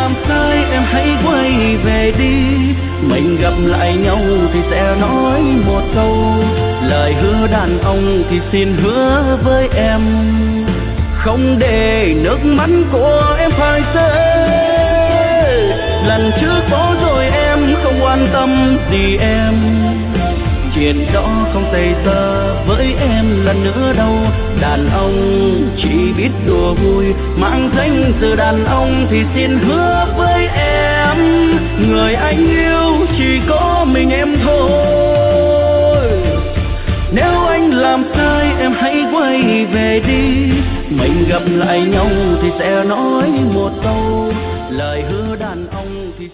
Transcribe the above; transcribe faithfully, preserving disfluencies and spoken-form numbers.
làm sai em hãy quay về đi. Mình gặp lại nhau thì sẽ nói một câu, lời hứa đàn ông thì xin hứa với em, không để nước mắt của em phai rơi. Lần trước có rồi em không quan tâm gì em, chuyện đó không xảy ra với em lần nữa đâu. Đàn ông chỉ biết đùa vui, mang danh từ đàn ông thì xin hứa với em, người anh yêu chỉ có mình em thôi. Nếu anh làm sai em hãy quay về đi, mình gặp lại nhau thì sẽ nói một câu, lời hứa đàn ông thì